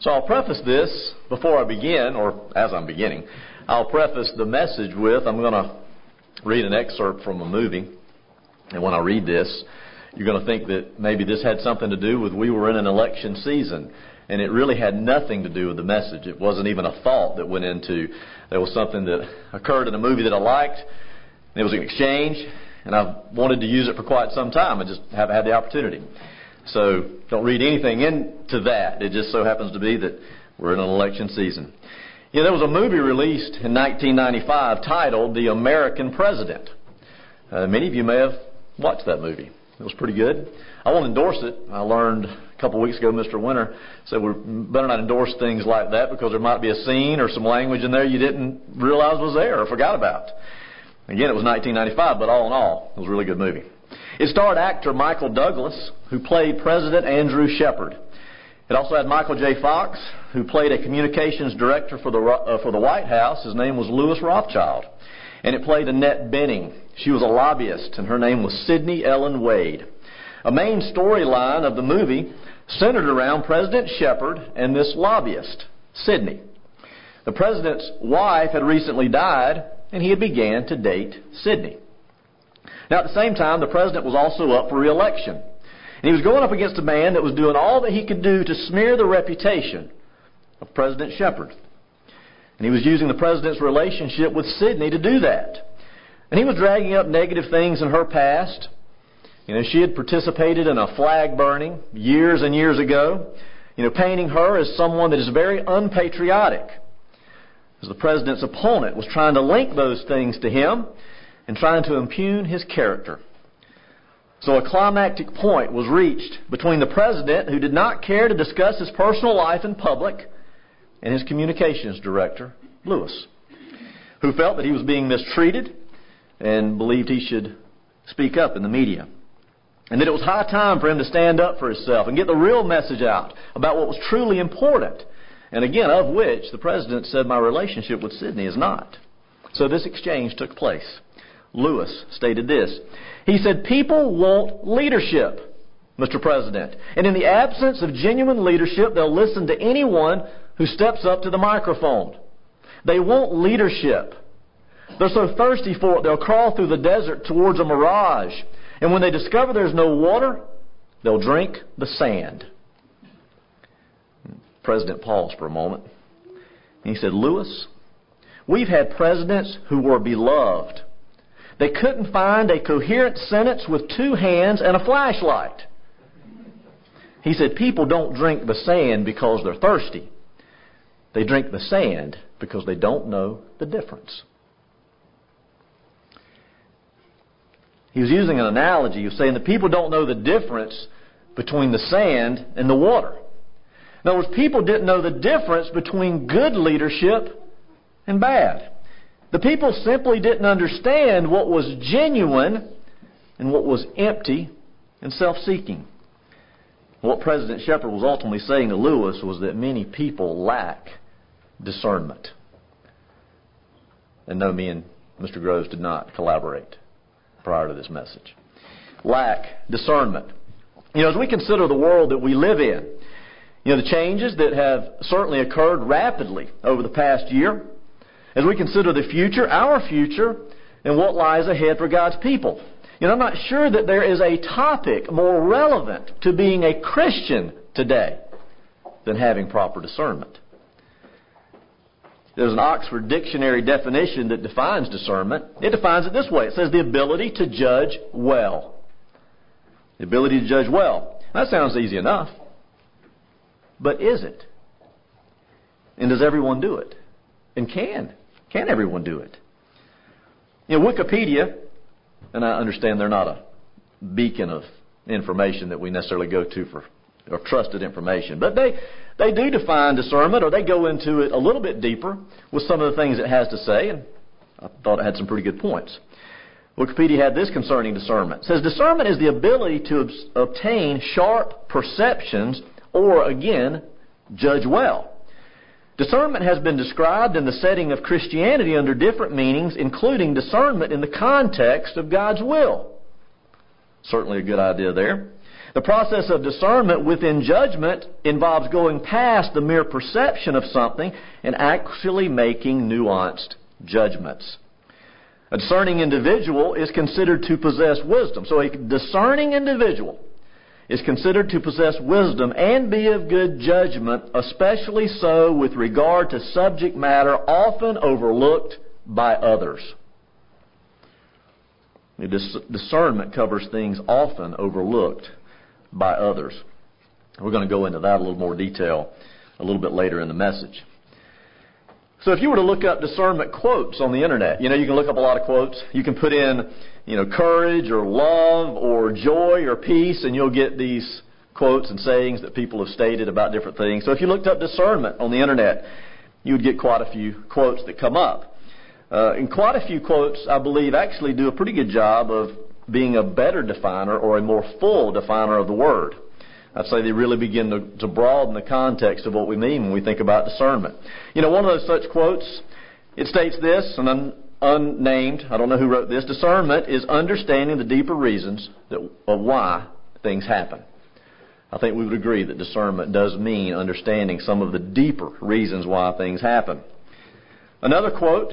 So I'll preface this before I begin, or as I'm beginning, I'll preface the message with, I'm going to read an excerpt from a movie. And when I read this, you're going to think that maybe this had something to do with we were in an election season. And it really had nothing to do with the message. It wasn't even a thought that went into. There was something that occurred in a movie that I liked. And it was an exchange. And I've wanted to use it for quite some time. I just haven't had the opportunity. So don't read anything into that. It just so happens to be that we're in an election season. There was a movie released in 1995 titled The American President. Many of you may have watched that movie. It was pretty good. I won't endorse it. I learned a couple of weeks ago, Mr. Winter said we better not endorse things like that because there might be a scene or some language in there you didn't realize was there or forgot about. Again, it was 1995, but all in all, it was a really good movie. It starred actor Michael Douglas, who played President Andrew Shepard. It also had Michael J. Fox, who played a communications director for the White House. His name was Louis Rothschild. And it played Annette Bening. She was a lobbyist, and her name was Sidney Ellen Wade. A main storyline of the movie centered around President Shepard and this lobbyist, Sidney. The president's wife had recently died, and he had began to date Sidney. Now, at the same time, the president was also up for re-election. And he was going up against a man that was doing all that he could do to smear the reputation of President Shepard. And he was using the president's relationship with Sidney to do that. And he was dragging up negative things in her past. She had participated in a flag burning years and years ago, painting her as someone that is very unpatriotic. As the president's opponent was trying to link those things to him and trying to impugn his character. So a climactic point was reached between the president, who did not care to discuss his personal life in public, and his communications director, Louis, who felt that he was being mistreated and believed he should speak up in the media. And that it was high time for him to stand up for himself and get the real message out about what was truly important. And again, of which the president said, my relationship with Sidney is not. So this exchange took place. Louis stated this. He said, people want leadership, Mr. President. And in the absence of genuine leadership, they'll listen to anyone who steps up to the microphone. They want leadership. They're so thirsty for it, they'll crawl through the desert towards a mirage. And when they discover there's no water, they'll drink the sand. The president paused for a moment. And he said, Louis, we've had presidents who were beloved. They couldn't find a coherent sentence with two hands and a flashlight. He said, people don't drink the sand because they're thirsty. They drink the sand because they don't know the difference. He was using an analogy. He was saying that people don't know the difference between the sand and the water. In other words, people didn't know the difference between good leadership and bad. The people simply didn't understand what was genuine and what was empty and self-seeking. What President Shepard was ultimately saying to Louis was that many people lack discernment. And no, me and Mr. Groves did not collaborate prior to this message. Lack discernment. As we consider the world that we live in, the changes that have certainly occurred rapidly over the past year, as we consider the future, our future, and what lies ahead for God's people. I'm not sure that there is a topic more relevant to being a Christian today than having proper discernment. There's an Oxford Dictionary definition that defines discernment. It defines it this way. It says the ability to judge well. The ability to judge well. That sounds easy enough. But is it? And does everyone do it? And can everyone do it? Wikipedia, and I understand they're not a beacon of information that we necessarily go to for or trusted information, but they do define discernment, or they go into it a little bit deeper with some of the things it has to say, and I thought it had some pretty good points. Wikipedia had this concerning discernment. It says, discernment is the ability to obtain sharp perceptions or, again, judge well. Discernment has been described in the setting of Christianity under different meanings, including discernment in the context of God's will. Certainly a good idea there. The process of discernment within judgment involves going past the mere perception of something and actually making nuanced judgments. A discerning individual is considered to possess wisdom. So a discerning individual is considered to possess wisdom and be of good judgment, especially so with regard to subject matter often overlooked by others. Discernment covers things often overlooked by others. We're going to go into that a little more detail a little bit later in the message. So if you were to look up discernment quotes on the internet, you can look up a lot of quotes. You can put in, courage or love or joy or peace, and you'll get these quotes and sayings that people have stated about different things. So if you looked up discernment on the internet, you would get quite a few quotes that come up. And quite a few quotes, I believe, actually do a pretty good job of being a better definer or a more full definer of the word. I'd say they really begin to broaden the context of what we mean when we think about discernment. One of those such quotes, it states this, and unnamed, I don't know who wrote this, discernment is understanding the deeper reasons of why things happen. I think we would agree that discernment does mean understanding some of the deeper reasons why things happen. Another quote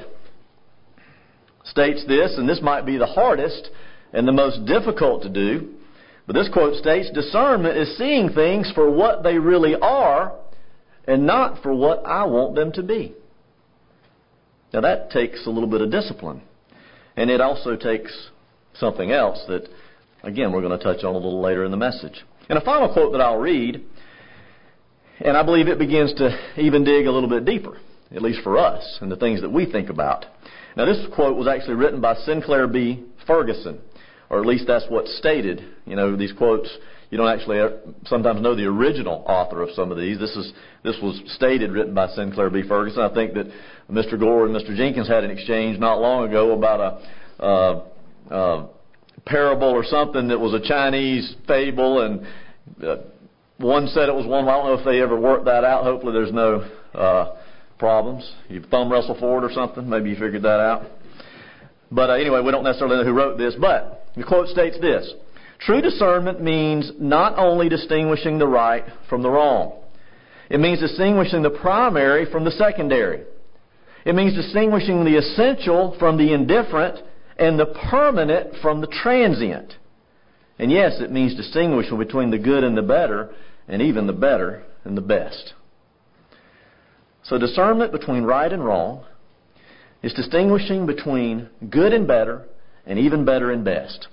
states this, and this might be the hardest and the most difficult to do, but this quote states, discernment is seeing things for what they really are and not for what I want them to be. Now that takes a little bit of discipline. And it also takes something else that, again, we're going to touch on a little later in the message. And a final quote that I'll read, and I believe it begins to even dig a little bit deeper, at least for us, and the things that we think about. Now this quote was actually written by Sinclair B. Ferguson, or at least that's what's stated. These quotes, you don't actually sometimes know the original author of some of these. This was stated, written by Sinclair B. Ferguson. I think that Mr. Gore and Mr. Jenkins had an exchange not long ago about a parable or something that was a Chinese fable, and one said it was one. I don't know if they ever worked that out. Hopefully there's no problems. You thumb wrestle for it or something. Maybe you figured that out. But anyway, we don't necessarily know who wrote this, but the quote states this: true discernment means not only distinguishing the right from the wrong. It means distinguishing the primary from the secondary. It means distinguishing the essential from the indifferent and the permanent from the transient. And yes, it means distinguishing between the good and the better, and even the better and the best. So discernment between right and wrong is distinguishing between good and better, and even better and best.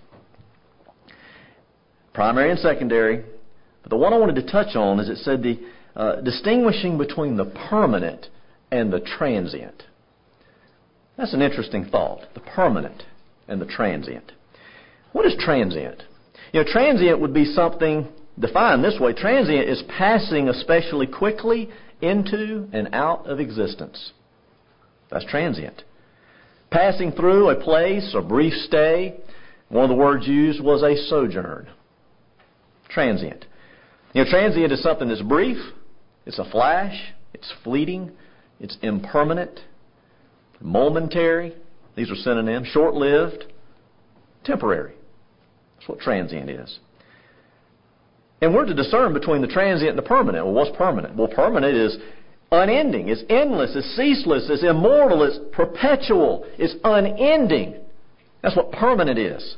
Primary and secondary. But the one I wanted to touch on is it said the distinguishing between the permanent and the transient. That's an interesting thought. The permanent and the transient. What is transient? Transient would be something defined this way. Transient is passing especially quickly into and out of existence. That's transient. Passing through a place, a brief stay. One of the words used was a sojourn. Transient. Transient is something that's brief, it's a flash, it's fleeting, it's impermanent, momentary. These are synonyms. Short-lived, temporary. That's what transient is. And we're to discern between the transient and the permanent. Well, what's permanent? Well, permanent is unending, it's endless, it's ceaseless, it's immortal, it's perpetual, it's unending. That's what permanent is.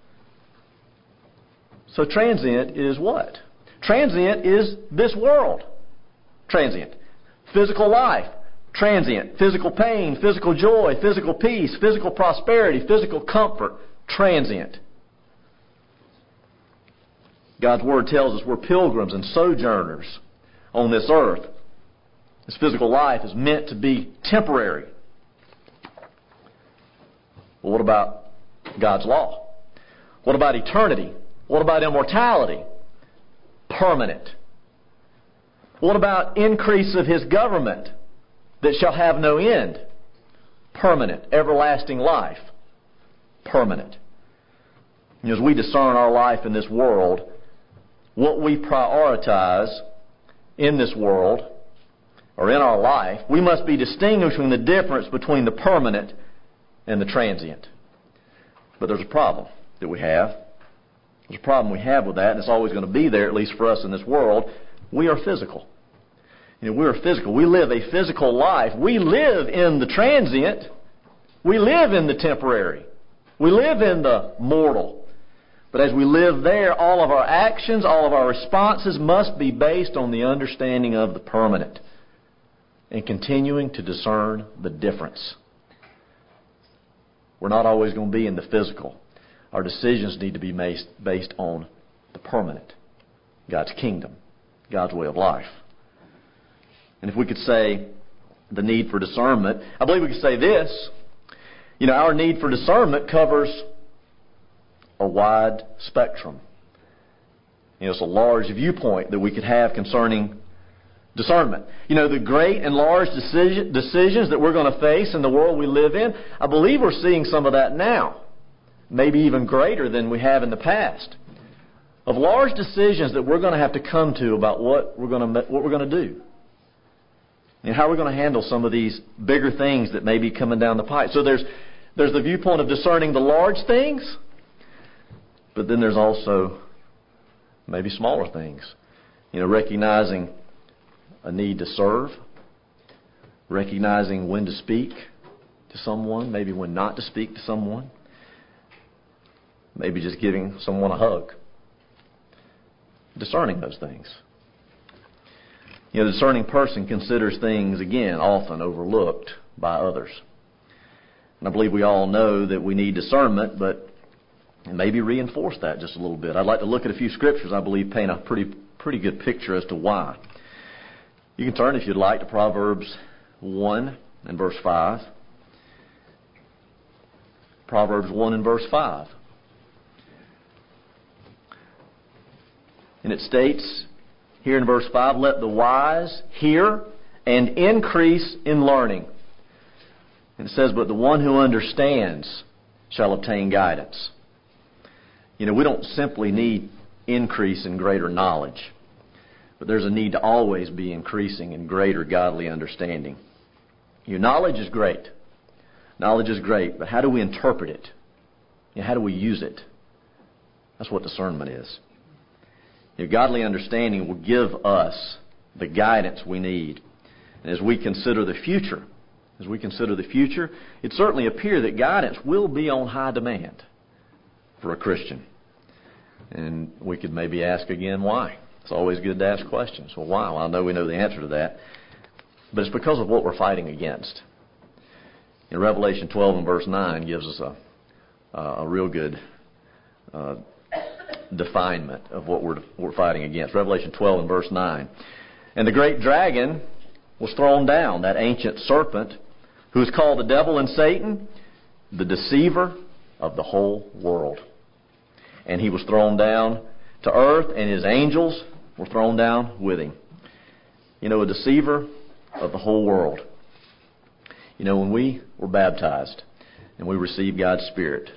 So transient is what? Transient is this world. Transient. Physical life. Transient. Physical pain, physical joy, physical peace, physical prosperity, physical comfort. Transient. God's Word tells us we're pilgrims and sojourners on this earth. This physical life is meant to be temporary. Well, what about God's law? What about eternity? What about immortality? Permanent. What about increase of His government that shall have no end? Permanent. Everlasting life. Permanent. And as we discern our life in this world, what we prioritize in this world or in our life, we must be distinguishing the difference between the permanent and the transient. But there's a problem that we have. There's a problem we have with that, and it's always going to be there, at least for us in this world. We are physical. We are physical. We live a physical life. We live in the transient. We live in the temporary. We live in the mortal. But as we live there, all of our actions, all of our responses must be based on the understanding of the permanent and continuing to discern the difference. We're not always going to be in the physical. Our decisions need to be based on the permanent, God's kingdom, God's way of life. And if we could say the need for discernment, I believe we could say this. Our need for discernment covers a wide spectrum. It's a large viewpoint that we could have concerning discernment. The great and large decisions that we're going to face in the world we live in, I believe we're seeing some of that now. Maybe even greater than we have in the past. Of large decisions that we're going to have to come to about what we're going to do. And how we're going to handle some of these bigger things that may be coming down the pipe. So there's the viewpoint of discerning the large things, but then there's also maybe smaller things. Recognizing a need to serve, recognizing when to speak to someone, maybe when not to speak to someone, maybe just giving someone a hug. Discerning those things. The discerning person considers things, again, often overlooked by others. And I believe we all know that we need discernment, but maybe reinforce that just a little bit. I'd like to look at a few scriptures I believe paint a pretty good picture as to why. You can turn, if you'd like, to Proverbs 1 and verse 5. Proverbs 1 and verse 5. And it states here in verse 5, let the wise hear and increase in learning. And it says, but the one who understands shall obtain guidance. We don't simply need increase in greater knowledge, but there's a need to always be increasing in greater godly understanding. Knowledge is great. Knowledge is great, but how do we interpret it? How do we use it? That's what discernment is. Godly understanding will give us the guidance we need. And as we consider the future, it certainly appears that guidance will be on high demand for a Christian. And we could maybe ask again, why? It's always good to ask questions. Well, why? Well, I know we know the answer to that. But it's because of what we're fighting against. In Revelation 12 and verse 9 gives us a real good definement of what we're fighting against. Revelation 12 and verse 9. And the great dragon was thrown down, that ancient serpent, who is called the devil and Satan, the deceiver of the whole world. And he was thrown down to earth, and his angels were thrown down with him. A deceiver of the whole world. When we were baptized and we received God's Spirit,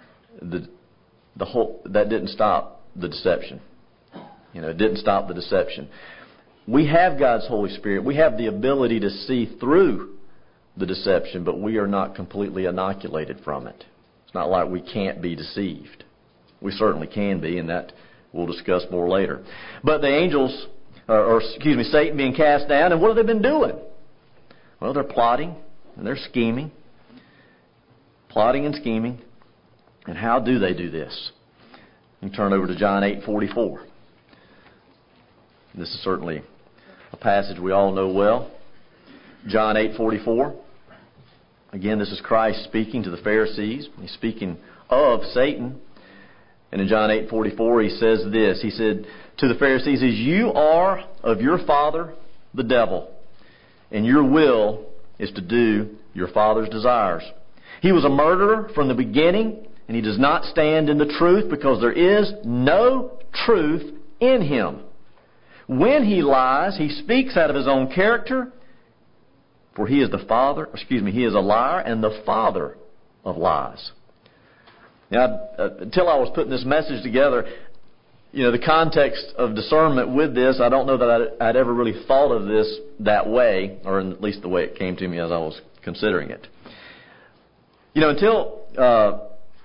that didn't stop the deception. It didn't stop the deception. We have God's Holy Spirit. We have the ability to see through the deception, but we are not completely inoculated from it. It's not like we can't be deceived. We certainly can be, and that we'll discuss more later. But the angels, Satan being cast down, and what have they been doing? Well, they're plotting and they're scheming. Plotting and scheming. And how do they do this? You can turn over to John 8:44. This is certainly a passage we all know well. John 8:44. Again, this is Christ speaking to the Pharisees. He's speaking of Satan. And in John 8:44, he says this. He said to the Pharisees, you are of your father, the devil, and your will is to do your father's desires. He was a murderer from the beginning, and he does not stand in the truth because there is no truth in him. When he lies, he speaks out of his own character, for he is he is a liar and the father of lies. Now, until I was putting this message together, the context of discernment with this, I don't know that I'd ever really thought of this that way, or at least the way it came to me as I was considering it. Until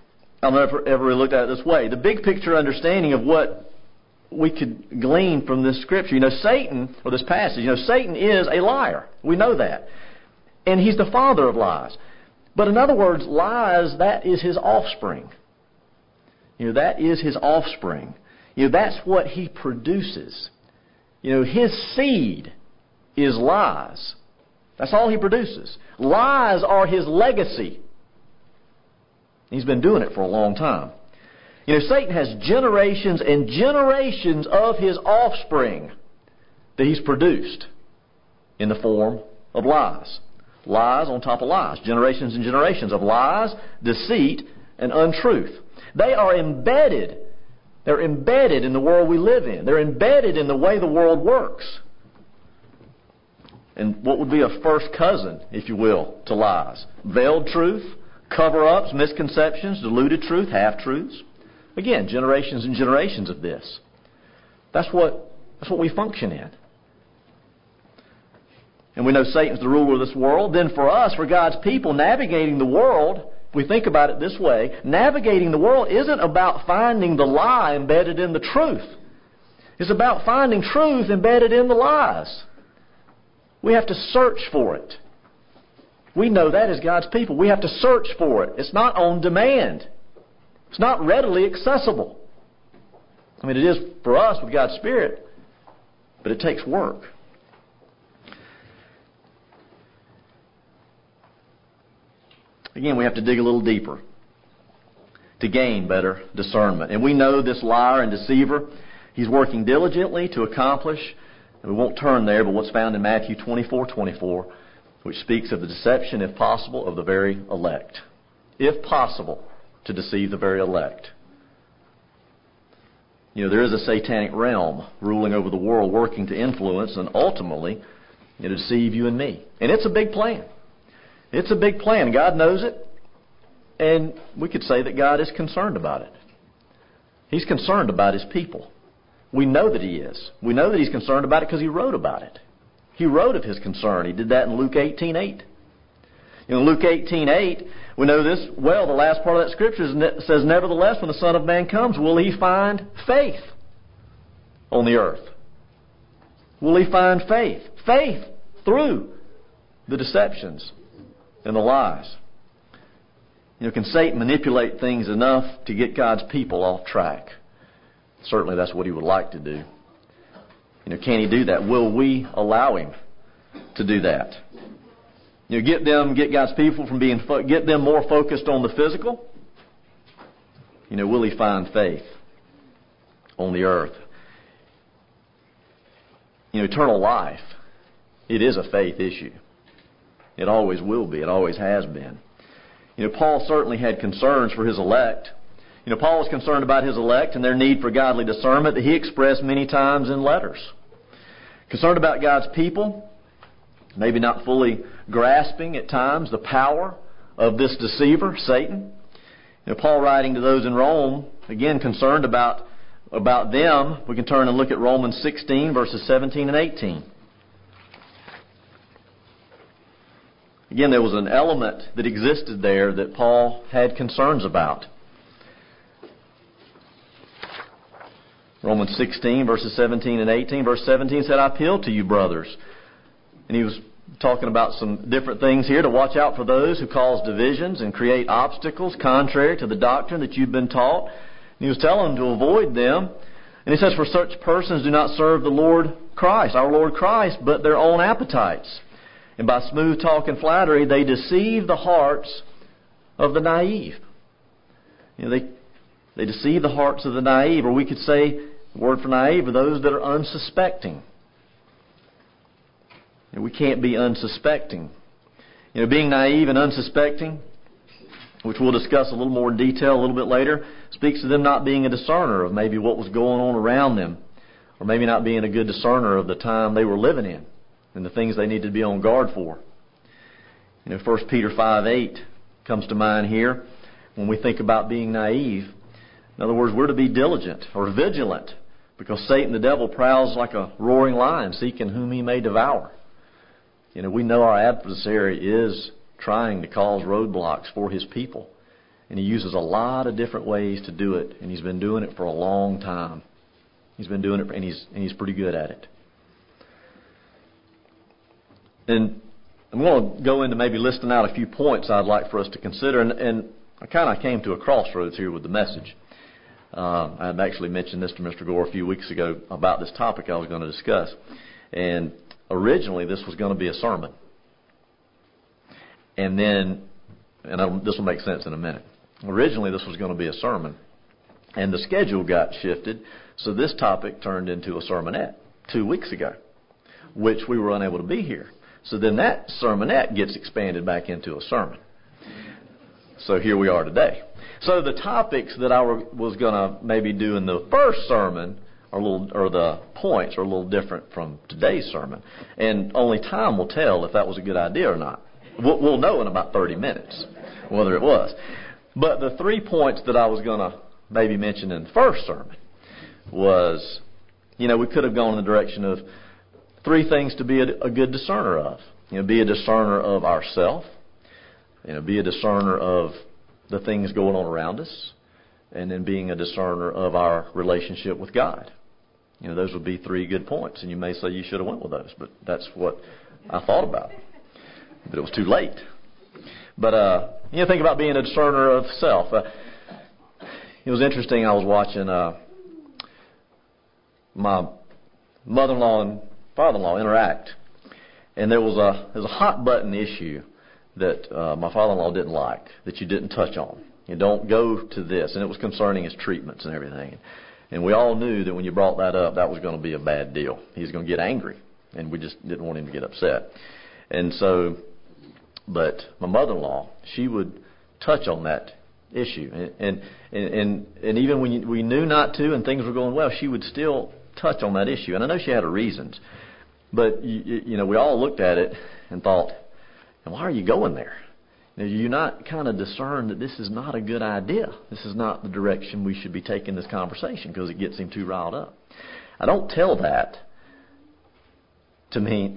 I've never ever really looked at it this way. The big picture understanding of what we could glean from this scripture. Satan, or this passage, Satan is a liar. We know that. And he's the father of lies. But in other words, lies, that is his offspring. That is his offspring. That's what he produces. His seed is lies. That's all he produces. Lies are his legacy. He's been doing it for a long time. Satan has generations and generations of his offspring that he's produced in the form of lies. Lies on top of lies. Generations and generations of lies, deceit, and untruth. They are embedded. They're embedded in the world we live in. They're embedded in the way the world works. And what would be a first cousin, if you will, to lies? Veiled truth, cover-ups, misconceptions, diluted truth, half-truths. Again, generations and generations of this. That's what we function in. And we know Satan's the ruler of this world. Then for us, for God's people, navigating the world, if we think about it this way, navigating the world isn't about finding the lie embedded in the truth. It's about finding truth embedded in the lies. We have to search for it. We know that as God's people. We have to search for it. It's not on demand. It's not readily accessible. It is for us with God's Spirit, but it takes work. Again, we have to dig a little deeper to gain better discernment. And we know this liar and deceiver, he's working diligently to accomplish, and we won't turn there, but what's found in Matthew 24:24, which speaks of the deception, if possible, of the very elect. If possible, to deceive the very elect. There is a satanic realm ruling over the world, working to influence and ultimately to deceive you and me. And it's a big plan. It's a big plan. God knows it. And we could say that God is concerned about it. He's concerned about His people. We know that He is. We know that He's concerned about it because He wrote about it. He wrote of His concern. He did that in Luke 18:8. In Luke 18:8, we know this well. The last part of that scripture says, "Nevertheless, when the Son of Man comes, will He find faith on the earth?" Will He find faith? Faith through the deceptions and the lies. Can Satan manipulate things enough to get God's people off track? Certainly that's what he would like to do. Can he do that? Will we allow him to do that? Get God's people from get them more focused on the physical. Will he find faith on the earth? Eternal life, it is a faith issue. It always will be. It always has been. Paul certainly had concerns for his elect. Paul was concerned about his elect and their need for godly discernment that he expressed many times in letters. Concerned about God's people, maybe not fully grasping at times the power of this deceiver, Satan. Paul writing to those in Rome, again concerned about them. We can turn and look at Romans 16, verses 17 and 18. Again, there was an element that existed there that Paul had concerns about. Romans 16, verses 17 and 18. Verse 17 said, "I appeal to you, brothers." And he was talking about some different things here, to watch out for those who cause divisions and create obstacles contrary to the doctrine that you've been taught. And he was telling them to avoid them. And he says, "For such persons do not serve the Lord Christ, our Lord Christ, but their own appetites. And by smooth talk and flattery, they deceive the hearts of the naive." They deceive the hearts of the naive, or we could say the word for naive are those that are unsuspecting. We can't be unsuspecting. Being naive and unsuspecting, which we'll discuss a little more in detail a little bit later, speaks to them not being a discerner of maybe what was going on around them, or maybe not being a good discerner of the time they were living in and the things they needed to be on guard for. 1 Peter 5:8 comes to mind here when we think about being naive. In other words, we're to be diligent or vigilant, because Satan, the devil, prowls like a roaring lion, seeking whom he may devour. We know our adversary is trying to cause roadblocks for his people. And He uses a lot of different ways to do it, and He's been doing it for a long time. He's been doing it, and He's pretty good at it. And I'm going to go into maybe listing out a few points I'd like for us to consider, and I kind of came to a crossroads here with the message. I had actually mentioned this to Mr. Gore a few weeks ago about this topic I was going to discuss. And originally this was going to be a sermon. And then, this will make sense in a minute. Originally this was going to be a sermon. And the schedule got shifted, so this topic turned into a sermonette 2 weeks ago, which we were unable to be here. So then that sermonette gets expanded back into a sermon. So here we are today. So the topics that I was going to maybe do in the first sermon or the points are a little different from today's sermon. And only time will tell if that was a good idea or not. We'll know in about 30 minutes whether it was. But the 3 points that I was going to maybe mention in the first sermon was, we could have gone in the direction of 3 things to be a good discerner of. Be a discerner of ourself. Be a discerner of the things going on around us. And then being a discerner of our relationship with God. Those would be 3 good points. And you may say you should have went with those. But that's what I thought about. But it was too late. But, think about being a discerner of self. It was interesting. I was watching my mother-in-law and father-in-law interact. And there was a hot button issue that my father-in-law didn't like, that you didn't touch on. You don't go to this. And it was concerning his treatments and everything. And we all knew that when you brought that up, that was going to be a bad deal. He was going to get angry. And we just didn't want him to get upset. And so, but my mother-in-law, she would touch on that issue. And even when we knew not to and things were going well, she would still touch on that issue. And I know she had her reasons. But, we all looked at it and thought, why are you going there? Do you not kind of discern that this is not a good idea? This is not the direction we should be taking this conversation because it gets him too riled up. I don't tell that to mean,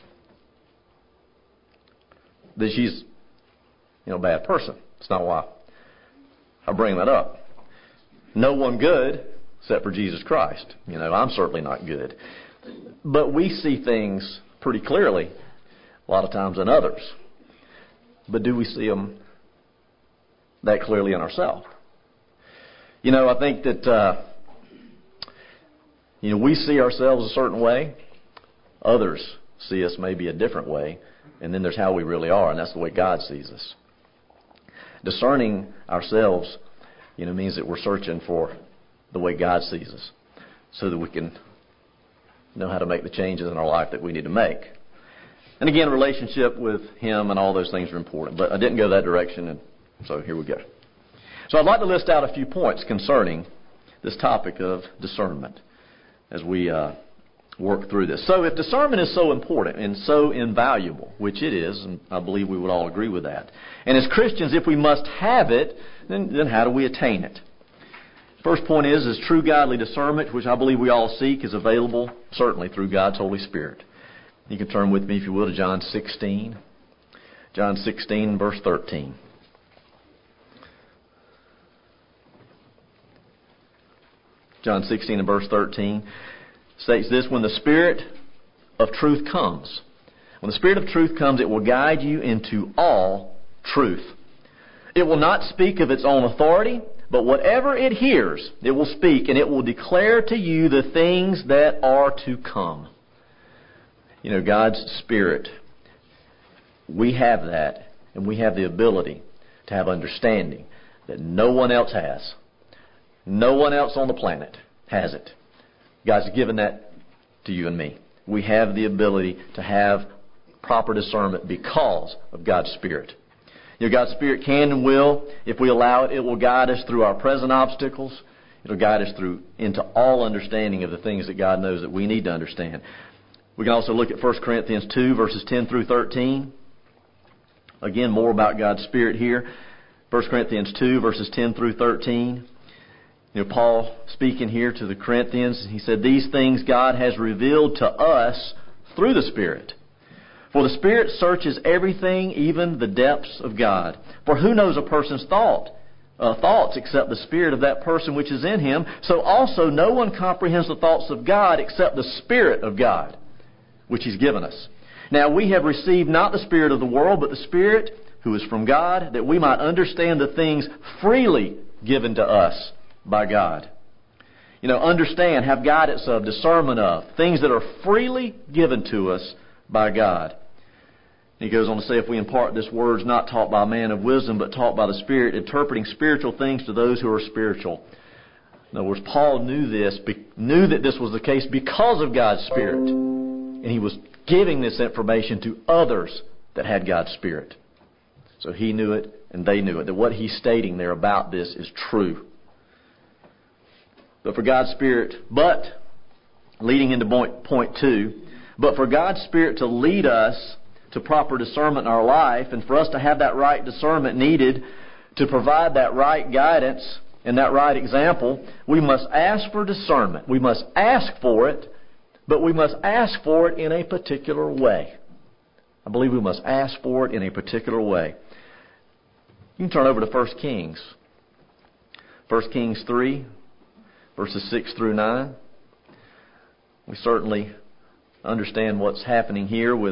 that she's, a bad person. It's not why I bring that up. No one good except for Jesus Christ. I'm certainly not good. But we see things pretty clearly a lot of times than others. But do we see them that clearly in ourselves? I think that, we see ourselves a certain way. Others see us maybe a different way. And then there's how we really are, and that's the way God sees us. Discerning ourselves, means that we're searching for the way God sees us so that we can know how to make the changes in our life that we need to make. And again, relationship with Him and all those things are important. But I didn't go that direction, and so here we go. So I'd like to list out a few points concerning this topic of discernment as we work through this. So if discernment is so important and so invaluable, which it is, and I believe we would all agree with that, and as Christians, if we must have it, then how do we attain it? First point is true godly discernment, which I believe we all seek, is available certainly through God's Holy Spirit. You can turn with me, if you will, to John 16. John 16, verse 13. John 16 and verse 13 states this: when the Spirit of truth comes, when the Spirit of truth comes, it will guide you into all truth. It will not speak of its own authority, but whatever it hears, it will speak, and it will declare to you the things that are to come. God's Spirit, we have that, and we have the ability to have understanding that no one else has. No one else on the planet has it. God's given that to you and me. We have the ability to have proper discernment because of God's Spirit. God's Spirit can and will, if we allow it, it will guide us through our present obstacles. It will guide us into all understanding of the things that God knows that we need to understand. We can also look at 1 Corinthians 2, verses 10 through 13. Again, more about God's Spirit here. 1 Corinthians 2, verses 10 through 13. Paul speaking here to the Corinthians, he said, "These things God has revealed to us through the Spirit. For the Spirit searches everything, even the depths of God. For who knows a person's thought thoughts except the spirit of that person which is in him. So also no one comprehends the thoughts of God except the Spirit of God, which He's given us. Now we have received not the spirit of the world, but the Spirit who is from God, that we might understand the things freely given to us by God. Understand, have guidance of, discernment of, things that are freely given to us by God. He goes on to say, if we impart this word not taught by a man of wisdom, but taught by the Spirit, interpreting spiritual things to those who are spiritual. In other words, Paul knew that this was the case because of God's Spirit. And he was giving this information to others that had God's Spirit. So he knew it and they knew it, that what he's stating there about this is true. But for God's Spirit, leading into point 2, but for God's Spirit to lead us to proper discernment in our life, and for us to have that right discernment needed to provide that right guidance and that right example, we must ask for discernment. We must ask for it, but we must ask for it in a particular way. I believe we must ask for it in a particular way. You can turn over to 1 Kings. 1 Kings 3, verses 6 through 9. We certainly understand what's happening here with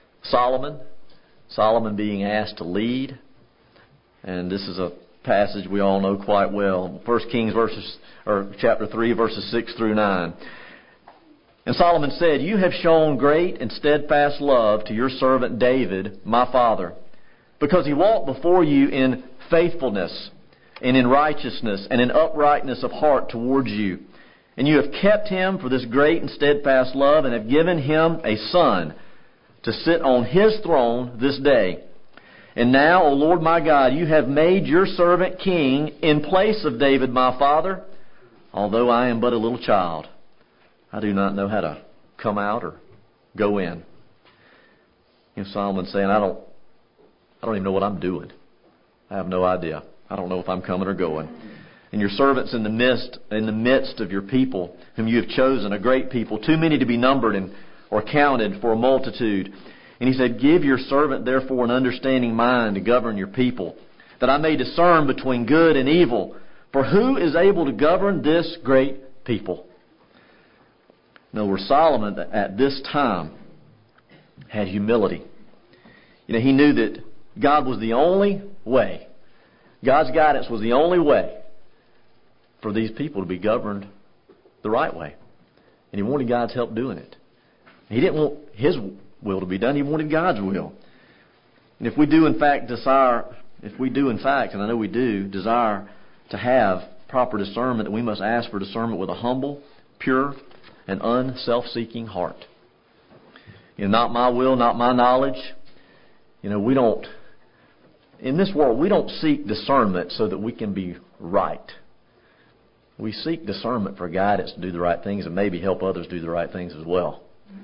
Solomon being asked to lead. And this is a passage we all know quite well. 1 Kings chapter 3, verses 6 through 9. And Solomon said, "You have shown great and steadfast love to your servant David, my father, because he walked before you in faithfulness and in righteousness and in uprightness of heart towards you. And you have kept him for this great and steadfast love, and have given him a son to sit on his throne this day. And now, O Lord my God, you have made your servant king in place of David my father, although I am but a little child. I do not know how to come out or go in." Solomon saying, I don't even know what I'm doing. I have no idea. I don't know if I'm coming or going. And your servant's in the midst of your people, whom you have chosen, a great people, too many to be numbered or counted for a multitude. And he said, "Give your servant therefore an understanding mind to govern your people, that I may discern between good and evil. For who is able to govern this great people?" In other words, Solomon at this time had humility. He knew that God was the only way. God's guidance was the only way for these people to be governed the right way. And he wanted God's help doing it. He didn't want his will to be done. He wanted God's will. And if we do in fact, and I know we do, desire to have proper discernment, that we must ask for discernment with a humble, pure, and unself-seeking heart. Not my will, not my knowledge. In this world, we don't seek discernment so that we can be right. We seek discernment for guidance to do the right things and maybe help others do the right things as well.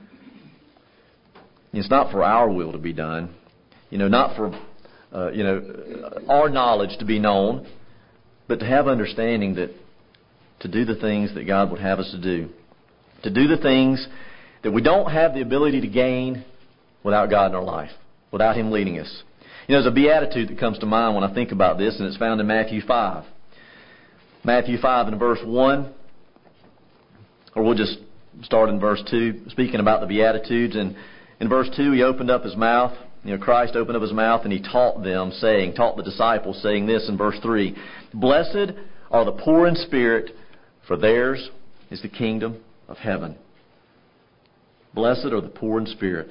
It's not for our will to be done, not for our knowledge to be known, but to have understanding that to do the things that God would have us to do the things that we don't have the ability to gain without God in our life, without Him leading us. There's a beatitude that comes to mind when I think about this, and it's found in Matthew 5. Matthew 5 in verse 1, or we'll just start in verse 2, speaking about the Beatitudes. And in verse 2, He opened up His mouth. Christ opened up His mouth and He taught the disciples, saying this in verse 3, "Blessed are the poor in spirit, for theirs is the kingdom of heaven." Blessed are the poor in spirit.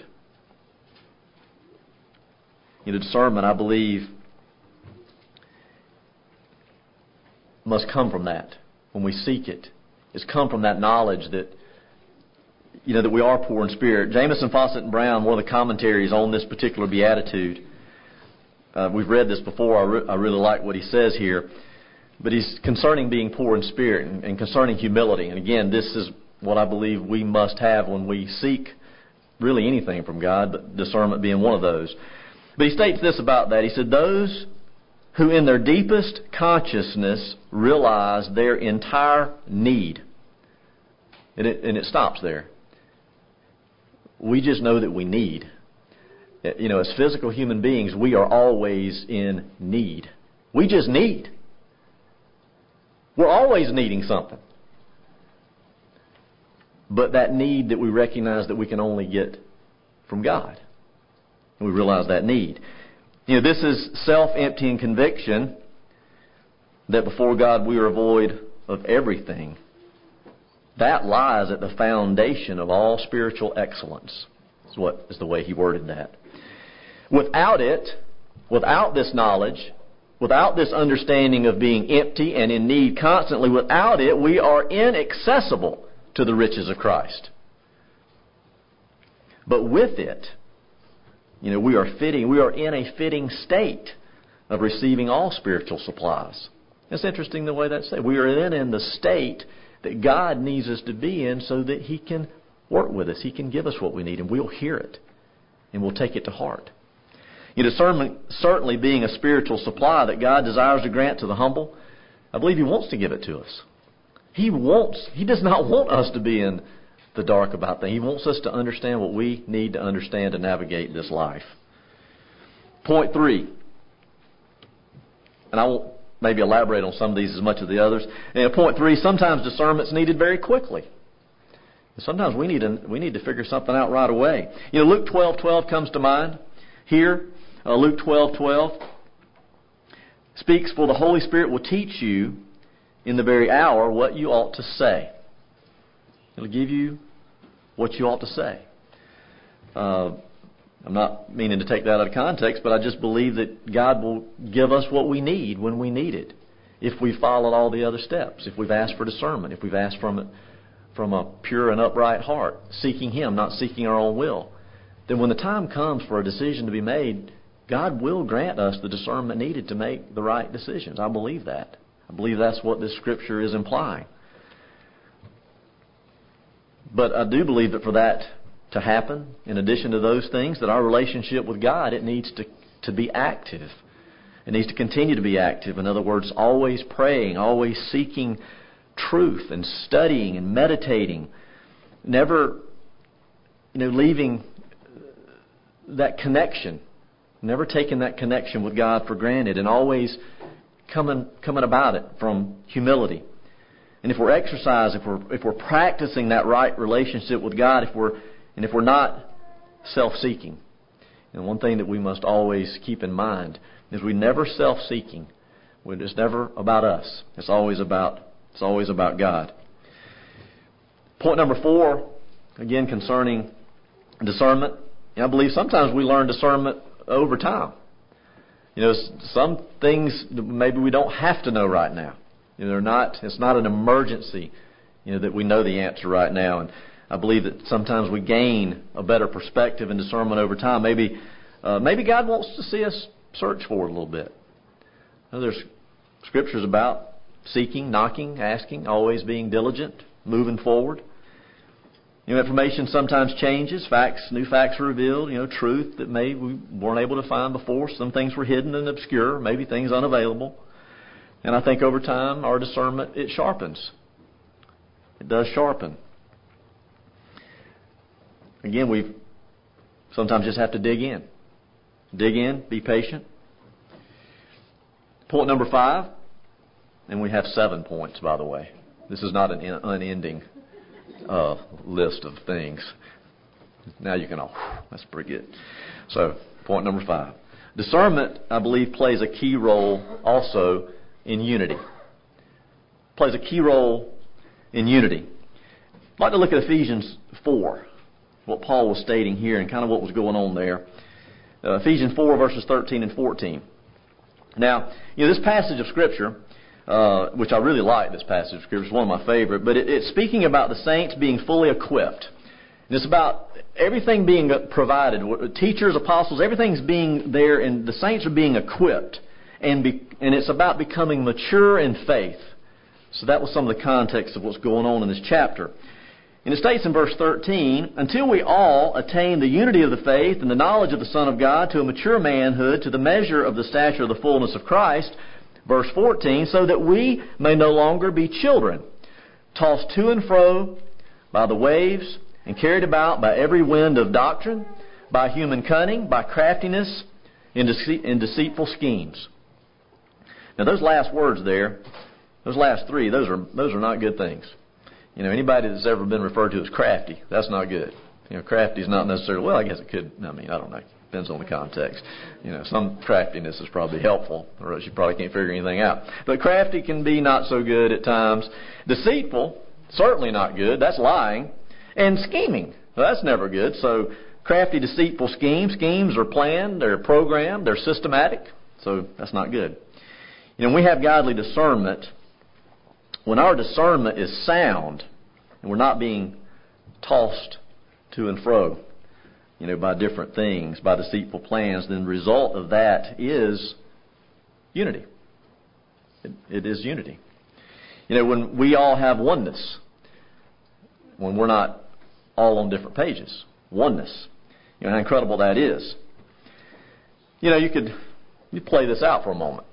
Discernment, I believe, must come from that. When we seek it, it's come from that knowledge that that we are poor in spirit. Jamieson, Fawcett, and Brown, one of the commentaries on this particular beatitude, we've read this before. I really like what he says here, but he's concerning being poor in spirit and concerning humility. And again, this is what I believe we must have when we seek really anything from God, but discernment being one of those. But he states this about that. He said, "Those who in their deepest consciousness realize their entire need." And it stops there. We just know that we need. As physical human beings, we are always in need. We just need. We're always needing something. But that need that we recognize that we can only get from God. And we realize that need. This is self-emptying conviction that before God we are void of everything. That lies at the foundation of all spiritual excellence. Is the way he worded that. Without it, without this knowledge, without this understanding of being empty and in need constantly, without it, we are inaccessible to the riches of Christ. But with it, we are in a fitting state of receiving all spiritual supplies. It's interesting the way that's said. We are then in the state that God needs us to be in so that He can work with us. He can give us what we need, and we'll hear it, and we'll take it to heart. Certainly being a spiritual supply that God desires to grant to the humble, I believe He wants to give it to us. He does not want us to be in the dark about things. He wants us to understand what we need to understand to navigate this life. Point 3. And I won't maybe elaborate on some of these as much as the others. Point 3, sometimes discernment's needed very quickly. Sometimes we need to figure something out right away. Luke 12:12 comes to mind. Here, Luke 12:12 speaks, "For the Holy Spirit will teach you in the very hour what you ought to say." It'll give you what you ought to say. I'm not meaning to take that out of context, but I just believe that God will give us what we need when we need it. If we followed all the other steps, if we've asked for discernment, if we've asked from a pure and upright heart, seeking Him, not seeking our own will, then when the time comes for a decision to be made, God will grant us the discernment needed to make the right decisions. I believe that. I believe that's what this Scripture is implying. But I do believe that for that to happen, in addition to those things, that our relationship with God, it needs to be active. It needs to continue to be active. In other words, always praying, always seeking truth and studying and meditating. Never, leaving that connection. Never taking that connection with God for granted, and always coming about it from humility. And if we're exercising, if we're practicing that right relationship with God, if we're not self-seeking, and one thing that we must always keep in mind is we're never self-seeking. It's never about us. It's always about God. Point number 4, again concerning discernment. I believe sometimes we learn discernment over time. Some things maybe we don't have to know right now. It's not an emergency, that we know the answer right now. And I believe that sometimes we gain a better perspective and discernment over time. Maybe God wants to see us search for it a little bit. There's scriptures about seeking, knocking, asking, always being diligent, moving forward. Information sometimes changes. New facts are revealed. Truth that maybe we weren't able to find before. Some things were hidden and obscure. Maybe things unavailable. And I think over time, our discernment, it sharpens. It does sharpen. Again, we sometimes just have to dig in. Dig in, be patient. Point number 5, and we have 7 points, by the way. This is not an unending list of things. Now you can that's pretty good. So, point number 5. Discernment, I believe, plays a key role also in unity. Plays a key role in unity. I'd like to look at Ephesians 4, what Paul was stating here and kind of what was going on there. Ephesians 4, verses 13 and 14. Now, this passage of Scripture, which I really like, this passage of Scripture, it's one of my favorite, but it's speaking about the saints being fully equipped. And it's about everything being provided. Teachers, apostles, everything's being there, and the saints are being equipped. And it's about becoming mature in faith. So that was some of the context of what's going on in this chapter. And it states in verse 13, "Until we all attain the unity of the faith and the knowledge of the Son of God, to a mature manhood, to the measure of the stature of the fullness of Christ." Verse 14, "So that we may no longer be children, tossed to and fro by the waves, and carried about by every wind of doctrine, by human cunning, by craftiness, in deceitful schemes." Now those last words there, Those last three, those are not good things. Anybody that's ever been referred to as crafty, that's not good. Crafty is not necessarily, well, I guess it could, I don't know. Depends on the context. Some craftiness is probably helpful, or else you probably can't figure anything out. But crafty can be not so good at times. Deceitful, certainly not good. That's lying. And scheming, well, that's never good. So crafty, deceitful schemes are planned, they're programmed, they're systematic. So that's not good. We have godly discernment. When our discernment is sound and we're not being tossed to and fro, by different things, by deceitful plans, then the result of that is unity. It is unity. When we all have oneness, when we're not all on different pages, oneness, how incredible that is. You play this out for a moment.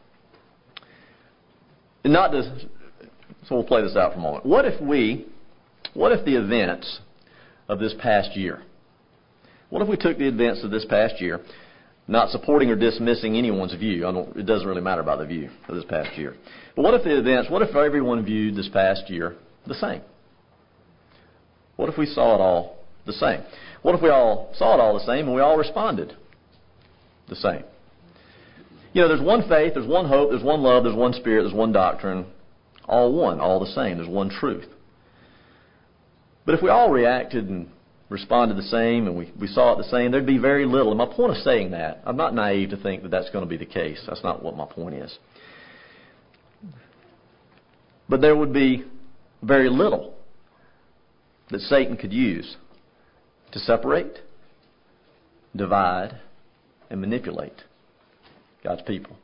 So we'll play this out for a moment. What if the events of this past year, what if we took the events of this past year, not supporting or dismissing anyone's view? It doesn't really matter about the view of this past year. But what if everyone viewed this past year the same? What if we saw it all the same? What if we all saw it all the same and we all responded the same? There's one faith, there's one hope, there's one love, there's one Spirit, there's one doctrine, all one, all the same. There's one truth. But if we all reacted and responded the same and we saw it the same, there'd be very little. And my point of saying that, I'm not naive to think that that's going to be the case. That's not what my point is. But there would be very little that Satan could use to separate, divide, and manipulate God's people.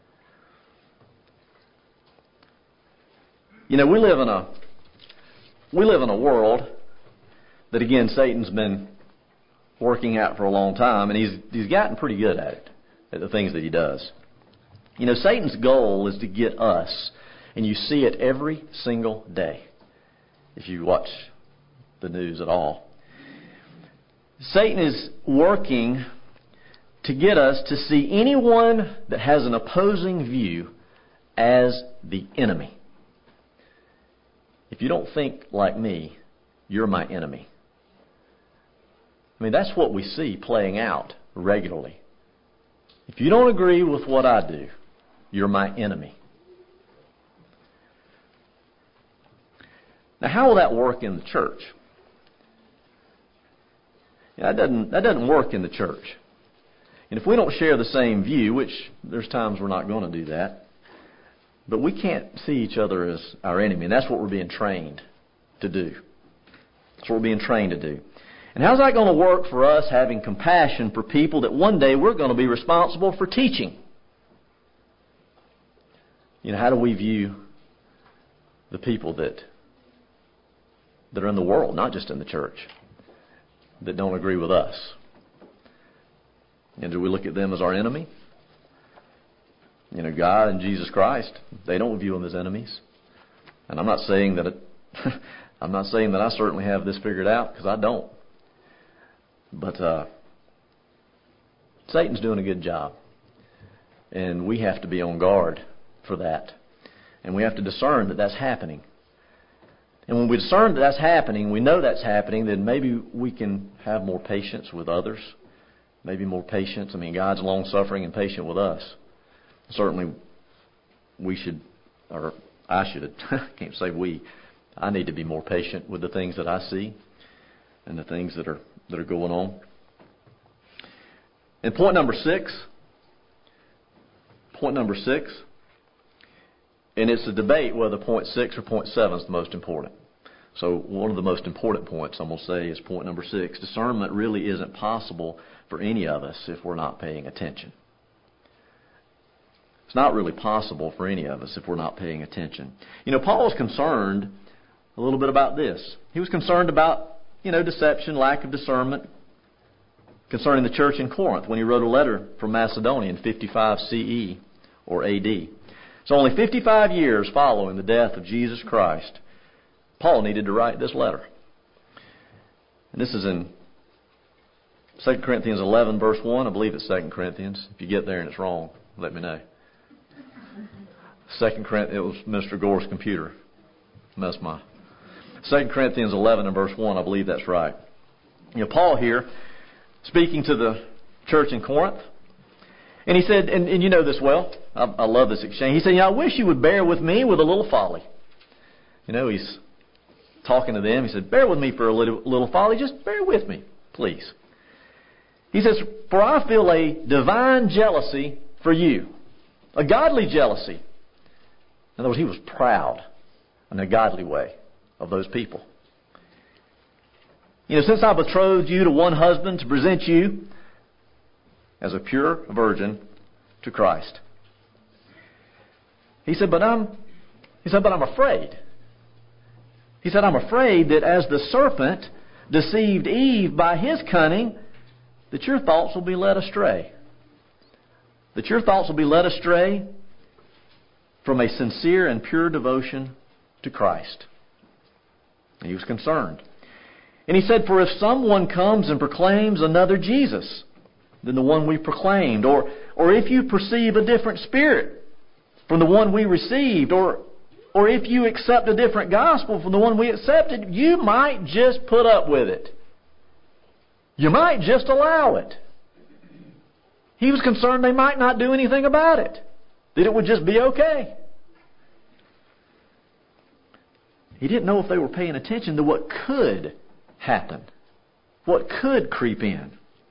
We live in a world that, again, Satan's been working at for a long time, and he's gotten pretty good at it, at the things that he does. Satan's goal is to get us, and you see it every single day if you watch the news at all. Satan is working to get us to see anyone that has an opposing view as the enemy. If you don't think like me, you're my enemy. That's what we see playing out regularly. If you don't agree with what I do, you're my enemy. Now, how will that work in the church? That doesn't work in the church. And if we don't share the same view, which there's times we're not going to do that, but we can't see each other as our enemy. And that's what we're being trained to do. That's what we're being trained to do. And how's that going to work for us having compassion for people that one day we're going to be responsible for teaching? How do we view the people that are in the world, not just in the church, that don't agree with us? And do we look at them as our enemy? God and Jesus Christ, they don't view them as enemies. And I'm not saying that I certainly have this figured out, because I don't. But Satan's doing a good job. And we have to be on guard for that. And we have to discern that that's happening. And when we discern that that's happening, we know that's happening, then maybe we can have more patience with others. Maybe more patience. God's long-suffering and patient with us. Certainly, we should, or I should, I can't say we, I need to be more patient with the things that I see and the things that are going on. And point number six, and it's a debate whether point 6 or point 7 is the most important. So one of the most important points I'm going to say is point number 6. Discernment really isn't possible for any of us if we're not paying attention. It's not really possible for any of us if we're not paying attention. Paul was concerned a little bit about this. He was concerned about, deception, lack of discernment concerning the church in Corinth when he wrote a letter from Macedonia in 55 CE or AD. So only 55 years following the death of Jesus Christ, Paul needed to write this letter. And this is in 2 Corinthians 11, verse 1. I believe it's 2 Corinthians. If you get there and it's wrong, let me know. 2 Corinthians, it was Mr. Gore's computer. That's my 2 Corinthians 11 and verse 1, I believe that's right. Paul here, speaking to the church in Corinth, and he said, and you know this well, I love this exchange. He said, I wish you would bear with me with a little folly. He's talking to them. He said, bear with me for a little folly. Just bear with me, please. He says, for I feel a divine jealousy for you, a godly jealousy. In other words, he was proud in a godly way of those people. Since I betrothed you to one husband to present you as a pure virgin to Christ. He said, but I'm afraid. He said, I'm afraid that as the serpent deceived Eve by his cunning, that your thoughts will be led astray. That your thoughts will be led astray from a sincere and pure devotion to Christ. And he was concerned. And he said, for if someone comes and proclaims another Jesus than the one we proclaimed, or if you perceive a different spirit from the one we received, or if you accept a different gospel from the one we accepted, you might just put up with it. You might just allow it. He was concerned they might not do anything about it, that it would just be okay. He didn't know if they were paying attention to what could happen, what could creep in.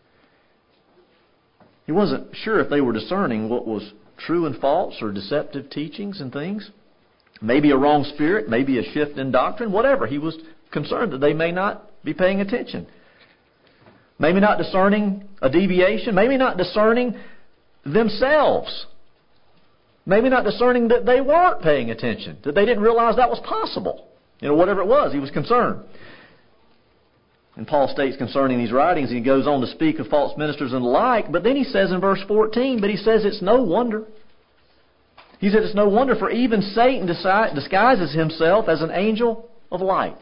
He wasn't sure if they were discerning what was true and false or deceptive teachings and things. Maybe a wrong spirit, maybe a shift in doctrine, whatever. He was concerned that they may not be paying attention. Maybe not discerning a deviation. Maybe not discerning themselves. Maybe not discerning that they weren't paying attention, that they didn't realize that was possible. Whatever it was, he was concerned. And Paul states concerning these writings, he goes on to speak of false ministers and the like, but then he says in verse 14, but he says it's no wonder. He said it's no wonder, for even Satan disguises himself as an angel of light.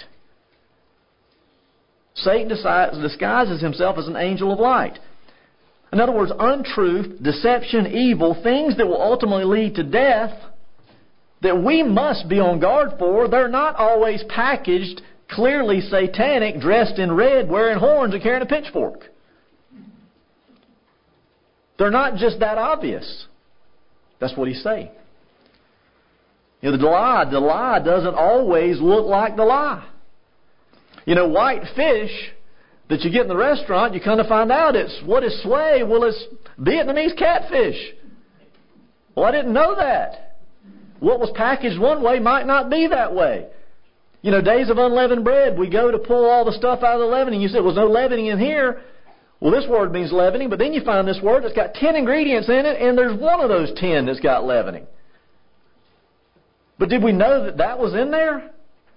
Satan disguises himself as an angel of light. In other words, untruth, deception, evil, things that will ultimately lead to death, that we must be on guard for. They're not always packaged clearly satanic, dressed in red, wearing horns and carrying a pitchfork. They're not just that obvious. That's what he's saying. The lie doesn't always look like the lie. White fish that you get in the restaurant, you kind of find out what is sway? Well, it's Vietnamese catfish. Well, I didn't know that. What was packaged one way might not be that way. Days of unleavened bread, we go to pull all the stuff out of the leavening. You said, well, there's no leavening in here. Well, this word means leavening, but then you find this word that's got 10 ingredients in it, and there's one of those 10 that's got leavening. But did we know that was in there?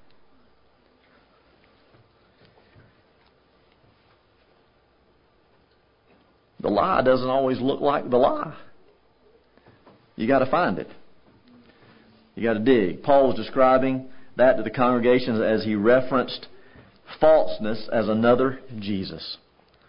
The lie doesn't always look like the lie. You got to find it. You got to dig. Paul was describing that to the congregations as he referenced falseness as another Jesus.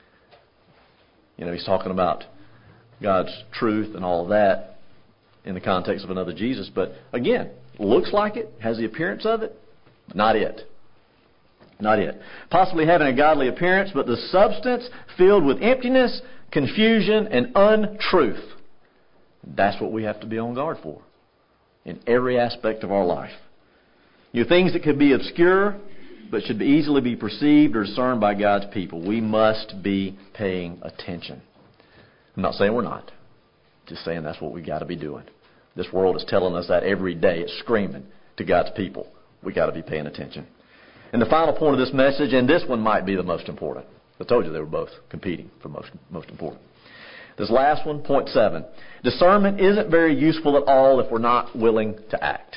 He's talking about God's truth and all of that in the context of another Jesus. But again, looks like it, has the appearance of it, not it. Not it. Possibly having a godly appearance, but the substance filled with emptiness, confusion, and untruth. That's what we have to be on guard for in every aspect of our life. Things that could be obscure, but should easily be perceived or discerned by God's people. We must be paying attention. I'm not saying we're not. Just saying that's what we got to be doing. This world is telling us that every day. It's screaming to God's people. We got to be paying attention. And the final point of this message, and this one might be the most important. I told you they were both competing for most important. This last one, point 7. Discernment isn't very useful at all if we're not willing to act.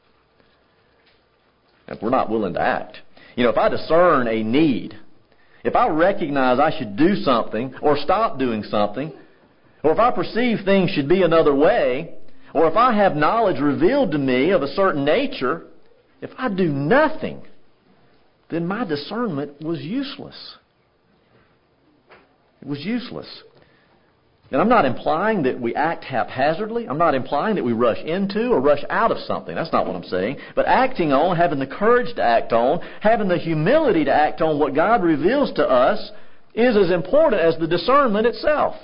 If we're not willing to act. If I discern a need, if I recognize I should do something or stop doing something, or if I perceive things should be another way, or if I have knowledge revealed to me of a certain nature, if I do nothing, then my discernment was useless. It was useless. And I'm not implying that we act haphazardly. I'm not implying that we rush into or rush out of something. That's not what I'm saying. But acting on, having the courage to act on, having the humility to act on what God reveals to us is as important as the discernment itself.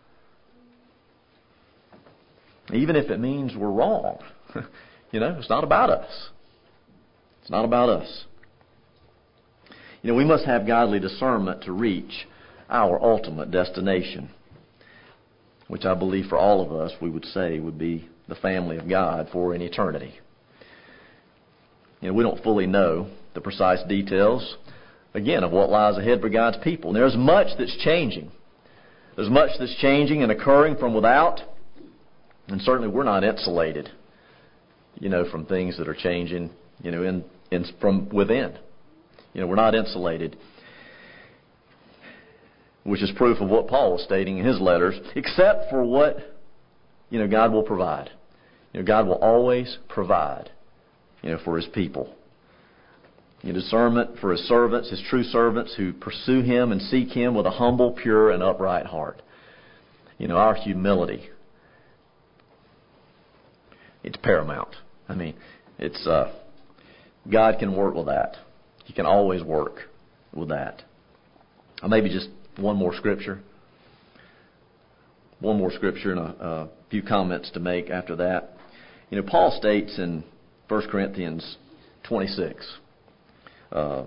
Even if it means we're wrong. It's not about us. It's not about us. We must have godly discernment to reach our ultimate destination, which I believe for all of us we would say would be the family of God for an eternity. We don't fully know the precise details, again, of what lies ahead for God's people. And there's much that's changing. There's much that's changing and occurring from without, and certainly we're not insulated, from things that are changing, from within. We're not insulated, which is proof of what Paul was stating in his letters, except for what, God will provide. God will always provide, for His people. Discernment for His servants, His true servants who pursue Him and seek Him with a humble, pure, and upright heart. Our humility, it's paramount. It's God can work with that. He can always work with that. Maybe just one more scripture. One more scripture and a few comments to make after that. Paul states in 1 Corinthians 26, and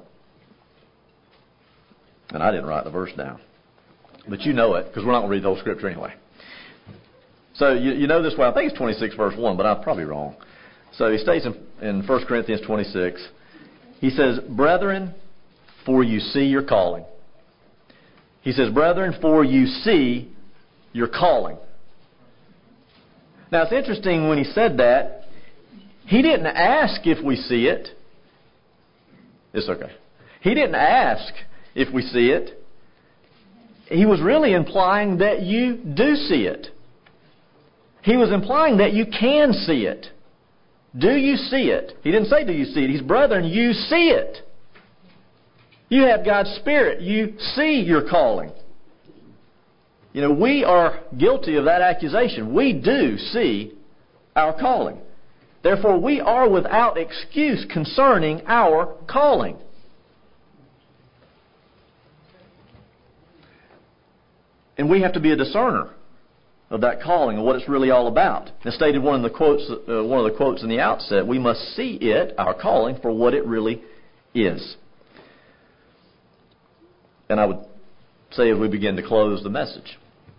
I didn't write the verse down, but you know it because we're not going to read the whole scripture anyway. So you know this well. I think it's 26 verse 1, but I'm probably wrong. So he states in 1 Corinthians 26, he says, "Brethren, for you see your calling." He says, "Brethren, for you see your calling." Now it's interesting when he said that, he didn't ask if we see it. It's okay. He didn't ask if we see it. He was really implying that you do see it. He was implying that you can see it. Do you see it? He didn't say do you see it. He's, brethren, you see it. You have God's Spirit. You see your calling. We are guilty of that accusation. We do see our calling. Therefore, we are without excuse concerning our calling. And we have to be a discerner of that calling and what it's really all about. As stated one of the quotes in the outset, we must see it, our calling, for what it really is. And I would say as we begin to close the message,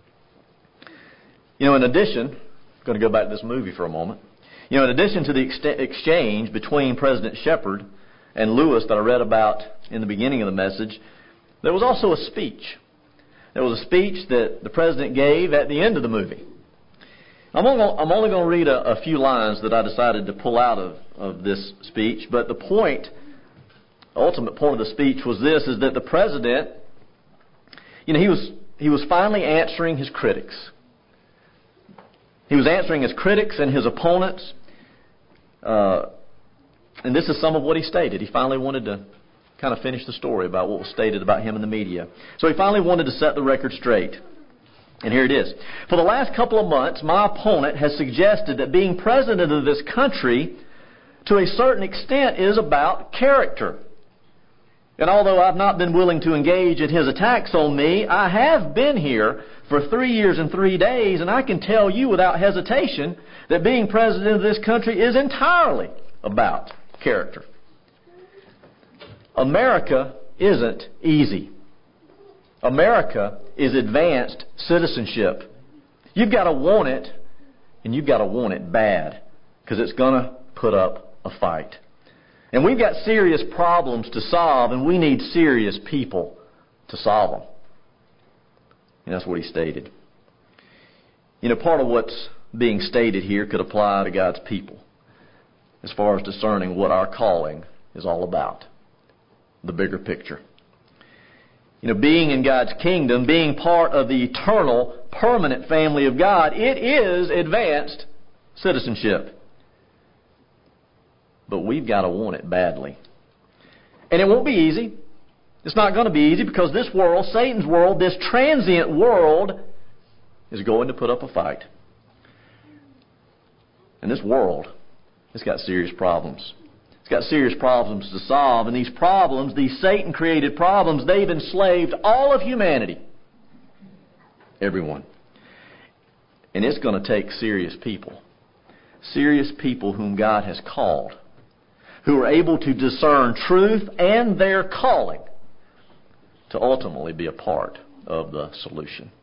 in addition, I'm going to go back to this movie for a moment. In addition to the exchange between President Shepard and Lewis that I read about in the beginning of the message, there was also a speech. There was a speech that the President gave at the end of the movie. I'm only going to read a few lines that I decided to pull out of this speech, but the ultimate point of the speech was this, is that the President, he was finally answering his critics. He was answering his critics and his opponents, and this is some of what he stated. He finally wanted to kind of finish the story about what was stated about him in the media. So he finally wanted to set the record straight. And here it is. "For the last couple of months, my opponent has suggested that being president of this country, to a certain extent, is about character. And although I've not been willing to engage in his attacks on me, I have been here for 3 years and 3 days, and I can tell you without hesitation that being president of this country is entirely about character. America isn't easy. America is advanced citizenship. You've got to want it, and you've got to want it bad, because it's going to put up a fight. And we've got serious problems to solve, and we need serious people to solve them." And that's what he stated. Part of what's being stated here could apply to God's people as far as discerning what our calling is all about. The bigger picture. Being in God's kingdom, being part of the eternal, permanent family of God, it is advanced citizenship. But we've got to want it badly. And it won't be easy. It's not going to be easy because this world, Satan's world, this transient world, is going to put up a fight. And this world, it's got serious problems. It's got serious problems to solve. And these problems, these Satan-created problems, they've enslaved all of humanity. Everyone. And it's going to take serious people. Serious people whom God has called. Who are able to discern truth and their calling to ultimately be a part of the solution.